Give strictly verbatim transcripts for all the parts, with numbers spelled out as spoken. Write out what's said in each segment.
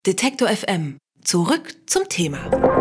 Detektor F M. Zurück zum Thema.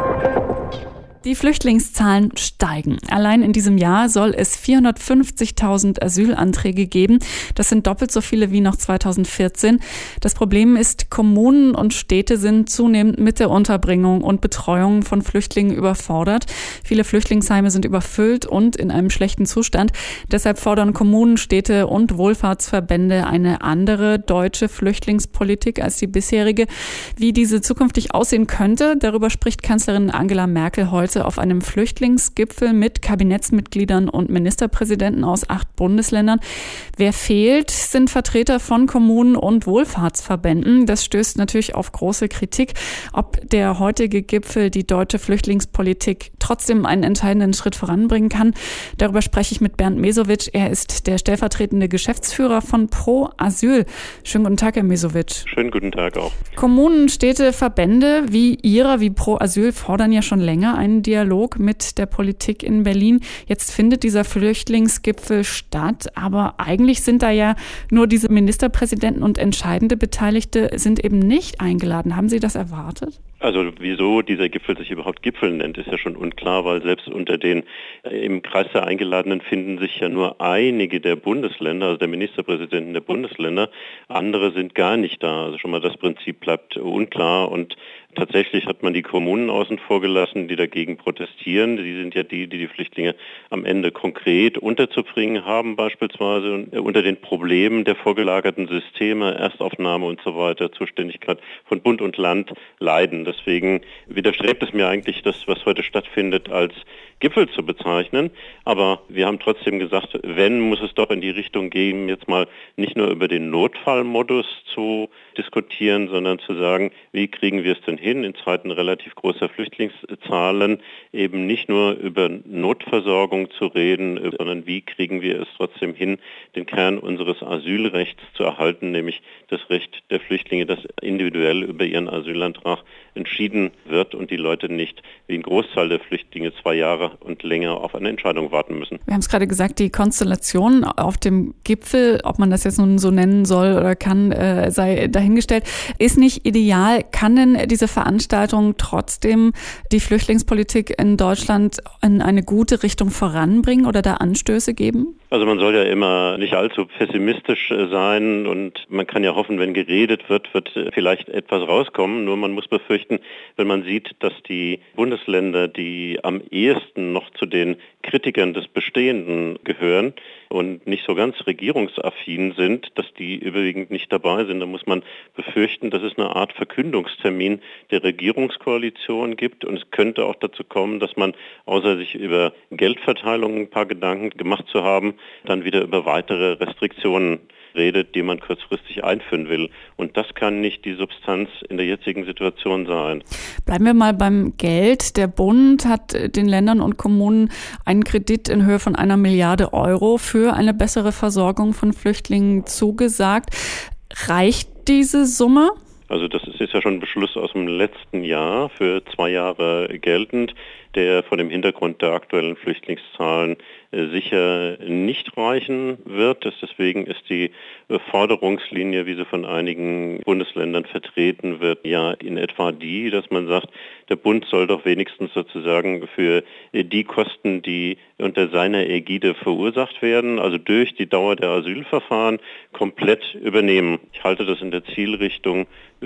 Die Flüchtlingszahlen steigen. Allein in diesem Jahr soll es vierhundertfünfzigtausend Asylanträge geben. Das sind doppelt so viele wie noch zweitausendvierzehn. Das Problem ist, Kommunen und Städte sind zunehmend mit der Unterbringung und Betreuung von Flüchtlingen überfordert. Viele Flüchtlingsheime sind überfüllt und in einem schlechten Zustand. Deshalb fordern Kommunen, Städte und Wohlfahrtsverbände eine andere deutsche Flüchtlingspolitik als die bisherige. Wie diese zukünftig aussehen könnte, darüber spricht Kanzlerin Angela Merkel heute auf einem Flüchtlingsgipfel mit Kabinettsmitgliedern und Ministerpräsidenten aus acht Bundesländern. Wer fehlt, sind Vertreter von Kommunen und Wohlfahrtsverbänden. Das stößt natürlich auf große Kritik. Ob der heutige Gipfel die deutsche Flüchtlingspolitik trotzdem einen entscheidenden Schritt voranbringen kann, darüber spreche ich mit Bernd Mesowitsch. Er ist der stellvertretende Geschäftsführer von Pro Asyl. Schönen guten Tag, Herr Mesowitsch. Schönen guten Tag auch. Kommunen, Städte, Verbände wie Ihrer, wie Pro Asyl fordern ja schon länger einen Dialog mit der Politik in Berlin. Jetzt findet dieser Flüchtlingsgipfel statt, aber eigentlich sind da ja nur diese Ministerpräsidenten und entscheidende Beteiligte sind eben nicht eingeladen. Haben Sie das erwartet? Also wieso dieser Gipfel sich überhaupt Gipfel nennt, ist ja schon unklar, weil selbst unter den äh, im Kreis der Eingeladenen finden sich ja nur einige der Bundesländer, also der Ministerpräsidenten der Bundesländer. Andere sind gar nicht da. Also schon mal das Prinzip bleibt unklar und tatsächlich hat man die Kommunen außen vor gelassen, die dagegen protestieren. Die sind ja die, die die Flüchtlinge am Ende konkret unterzubringen haben, beispielsweise und unter den Problemen der vorgelagerten Systeme, Erstaufnahme und so weiter, Zuständigkeit von Bund und Land leiden. Deswegen widerstrebt es mir eigentlich, das, was heute stattfindet, als Gipfel zu bezeichnen. Aber wir haben trotzdem gesagt, wenn, muss es doch in die Richtung gehen, jetzt mal nicht nur über den Notfallmodus zu diskutieren, sondern zu sagen, wie kriegen wir es denn hin, in Zeiten relativ großer Flüchtlingszahlen eben nicht nur über Notversorgung zu reden, sondern wie kriegen wir es trotzdem hin, den Kern unseres Asylrechts zu erhalten, nämlich das Recht der Flüchtlinge, dass individuell über ihren Asylantrag entschieden wird und die Leute nicht wie ein Großteil der Flüchtlinge zwei Jahre und länger auf eine Entscheidung warten müssen. Wir haben es gerade gesagt, die Konstellation auf dem Gipfel, ob man das jetzt nun so nennen soll oder kann, äh, sei dahingestellt, ist nicht ideal. Kann denn diese Veranstaltung trotzdem die Flüchtlingspolitik in Deutschland in eine gute Richtung voranbringen oder da Anstöße geben? Also man soll ja immer nicht allzu pessimistisch sein und man kann ja hoffen, wenn geredet wird, wird vielleicht etwas rauskommen. Nur man muss befürchten, wenn man sieht, dass die Bundesländer, die am ehesten noch zu den Kritikern des Bestehenden gehören und nicht so ganz regierungsaffin sind, dass die überwiegend nicht dabei sind, dann muss man befürchten, dass es eine Art Verkündungstermin der Regierungskoalition gibt und es könnte auch dazu kommen, dass man, außer sich über Geldverteilung ein paar Gedanken gemacht zu haben, dann wieder über weitere Restriktionen redet, die man kurzfristig einführen will. Und das kann nicht die Substanz in der jetzigen Situation sein. Bleiben wir mal beim Geld. Der Bund hat den Ländern und Kommunen einen Kredit in Höhe von einer Milliarde Euro für eine bessere Versorgung von Flüchtlingen zugesagt. Reicht diese Summe? Also das ist ja schon ein Beschluss aus dem letzten Jahr, für zwei Jahre geltend, der vor dem Hintergrund der aktuellen Flüchtlingszahlen sicher nicht reichen wird. Deswegen ist die Forderungslinie, wie sie von einigen Bundesländern vertreten wird, ja in etwa die, dass man sagt, der Bund soll doch wenigstens sozusagen für die Kosten, die unter seiner Ägide verursacht werden, also durch die Dauer der Asylverfahren, komplett übernehmen. Ich halte das in der Zielrichtung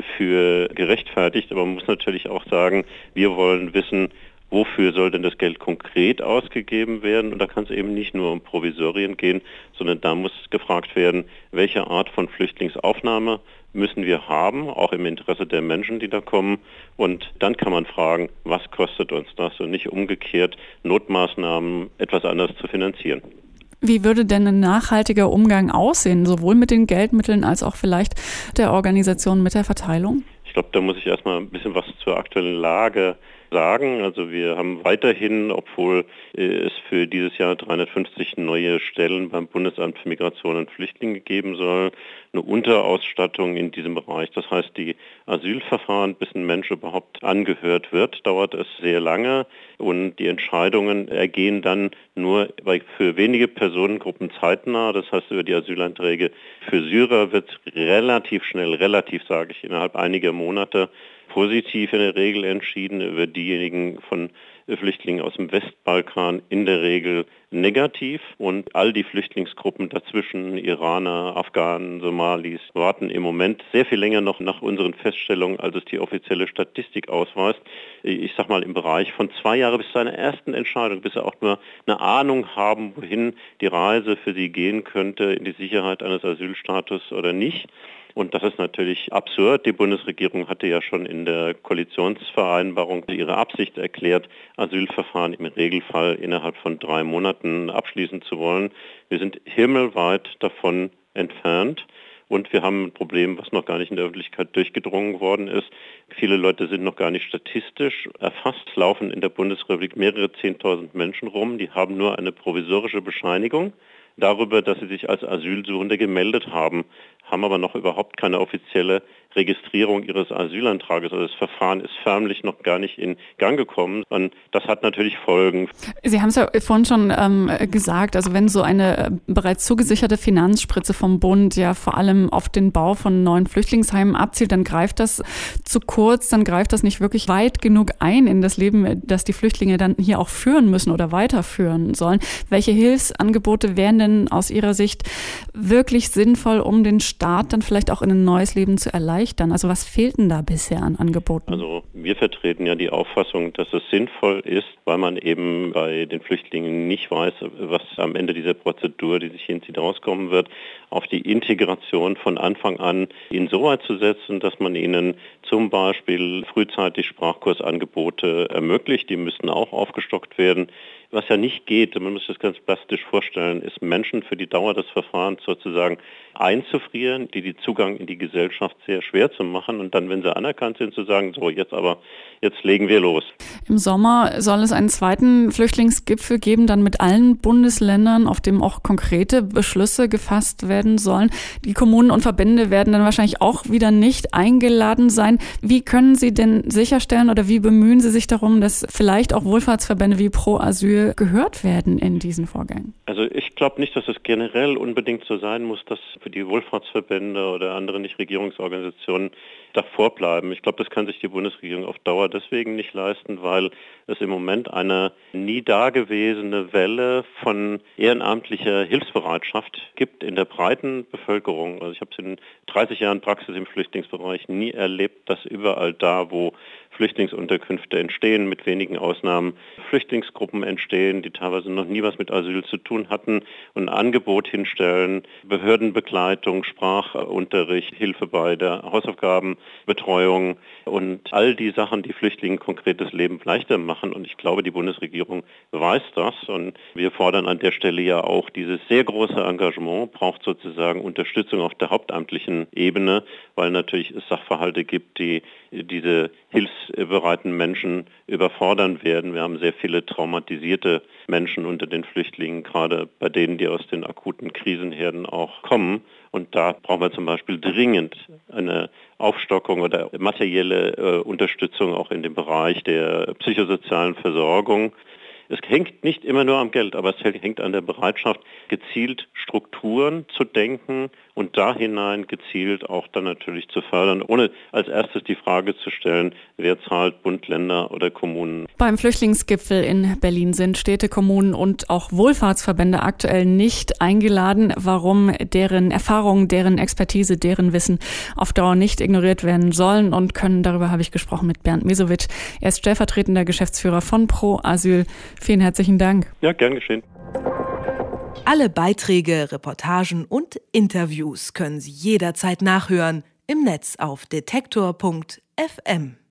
für gerechtfertigt, aber man muss natürlich auch sagen, wir wollen wissen, wofür soll denn das Geld konkret ausgegeben werden? Und da kann es eben nicht nur um Provisorien gehen, sondern da muss gefragt werden, welche Art von Flüchtlingsaufnahme müssen wir haben, auch im Interesse der Menschen, die da kommen. Und dann kann man fragen, was kostet uns das und nicht umgekehrt Notmaßnahmen etwas anders zu finanzieren. Wie würde denn ein nachhaltiger Umgang aussehen, sowohl mit den Geldmitteln als auch vielleicht der Organisation mit der Verteilung? Ich glaube, da muss ich erstmal ein bisschen was zur aktuellen Lage sagen. Also wir haben weiterhin, obwohl es für dieses Jahr dreihundertfünfzig neue Stellen beim Bundesamt für Migration und Flüchtlinge geben soll, eine Unterausstattung in diesem Bereich. Das heißt, die Asylverfahren, bis ein Mensch überhaupt angehört wird, dauert es sehr lange und die Entscheidungen ergehen dann nur für wenige Personengruppen zeitnah. Das heißt, über die Asylanträge für Syrer wird relativ schnell, relativ sage ich, innerhalb einiger Monate positiv in der Regel entschieden, über diejenigen von Flüchtlingen aus dem Westbalkan in der Regel negativ. Und all die Flüchtlingsgruppen dazwischen, Iraner, Afghanen, Somalis, warten im Moment sehr viel länger noch nach unseren Feststellungen, als es die offizielle Statistik ausweist. Ich sag mal im Bereich von zwei Jahren bis zu einer ersten Entscheidung, bis sie auch nur eine Ahnung haben, wohin die Reise für sie gehen könnte, in die Sicherheit eines Asylstatus oder nicht. Und das ist natürlich absurd. Die Bundesregierung hatte ja schon in der Koalitionsvereinbarung ihre Absicht erklärt, Asylverfahren im Regelfall innerhalb von drei Monaten abschließen zu wollen. Wir sind himmelweit davon entfernt. Und wir haben ein Problem, was noch gar nicht in der Öffentlichkeit durchgedrungen worden ist. Viele Leute sind noch gar nicht statistisch erfasst. Es laufen in der Bundesrepublik mehrere Zehntausend Menschen rum. Die haben nur eine provisorische Bescheinigung darüber, dass sie sich als Asylsuchende gemeldet haben, haben aber noch überhaupt keine offizielle Registrierung ihres Asylantrages. Also das Verfahren ist förmlich noch gar nicht in Gang gekommen. Und das hat natürlich Folgen. Sie haben es ja vorhin schon ähm, gesagt, also wenn so eine äh, bereits zugesicherte Finanzspritze vom Bund ja vor allem auf den Bau von neuen Flüchtlingsheimen abzielt, dann greift das zu kurz, dann greift das nicht wirklich weit genug ein in das Leben, das die Flüchtlinge dann hier auch führen müssen oder weiterführen sollen. Welche Hilfsangebote wären denn aus Ihrer Sicht wirklich sinnvoll, um den Staat dann vielleicht auch in ein neues Leben zu erleichtern? Also was fehlt denn da bisher an Angeboten? Also wir vertreten ja die Auffassung, dass es sinnvoll ist, weil man eben bei den Flüchtlingen nicht weiß, was am Ende dieser Prozedur, die sich hinzieht, rauskommen wird, auf die Integration von Anfang an insoweit zu setzen, dass man ihnen zum Beispiel frühzeitig Sprachkursangebote ermöglicht. Die müssten auch aufgestockt werden. Was ja nicht geht, man muss das ganz plastisch vorstellen, ist Menschen für die Dauer des Verfahrens sozusagen einzufrieren, die die Zugang in die Gesellschaft sehr schwer zu machen und dann, wenn sie anerkannt sind, zu sagen, so jetzt aber, jetzt legen wir los. Im Sommer soll es einen zweiten Flüchtlingsgipfel geben, dann mit allen Bundesländern, auf dem auch konkrete Beschlüsse gefasst werden sollen. Die Kommunen und Verbände werden dann wahrscheinlich auch wieder nicht eingeladen sein. Wie können Sie denn sicherstellen oder wie bemühen Sie sich darum, dass vielleicht auch Wohlfahrtsverbände wie Pro Asyl gehört werden in diesen Vorgängen? Also ich glaube nicht, dass es generell unbedingt so sein muss, dass für die Wohlfahrtsverbände oder andere Nichtregierungsorganisationen davor bleiben. Ich glaube, das kann sich die Bundesregierung auf Dauer deswegen nicht leisten, weil es im Moment eine nie dagewesene Welle von ehrenamtlicher Hilfsbereitschaft gibt in der breiten Bevölkerung. Also ich habe es in dreißig Jahren Praxis im Flüchtlingsbereich nie erlebt, dass überall da, wo Flüchtlingsunterkünfte entstehen, mit wenigen Ausnahmen Flüchtlingsgruppen entstehen, die teilweise noch nie was mit Asyl zu tun hatten und ein Angebot hinstellen, Behördenbegleitung, Sprachunterricht, Hilfe bei der Hausaufgabenbetreuung und all die Sachen, die Flüchtlingen konkretes Leben leichter machen. Und ich glaube, die Bundesregierung weiß das und wir fordern an der Stelle ja auch, dieses sehr große Engagement braucht sozusagen Unterstützung auf der hauptamtlichen Ebene, weil natürlich es Sachverhalte gibt, die diese hilfsbereiten Menschen überfordern werden. Wir haben sehr viele traumatisierte Menschen unter den Flüchtlingen, gerade bei denen, die aus den akuten Krisenherden auch kommen. Und da brauchen wir zum Beispiel dringend eine Aufstockung oder materielle äh, Unterstützung auch in dem Bereich der psychosozialen Versorgung. Es hängt nicht immer nur am Geld, aber es hängt an der Bereitschaft, gezielt Strukturen zu denken und da hinein gezielt auch dann natürlich zu fördern, ohne als erstes die Frage zu stellen, wer zahlt, Bund, Länder oder Kommunen. Beim Flüchtlingsgipfel in Berlin sind Städte, Kommunen und auch Wohlfahrtsverbände aktuell nicht eingeladen. Warum deren Erfahrungen, deren Expertise, deren Wissen auf Dauer nicht ignoriert werden sollen und können, darüber habe ich gesprochen mit Bernd Mesowitsch. Er ist stellvertretender Geschäftsführer von Pro Asyl. Vielen herzlichen Dank. Ja, gern geschehen. Alle Beiträge, Reportagen und Interviews können Sie jederzeit nachhören im Netz auf detektor punkt f m.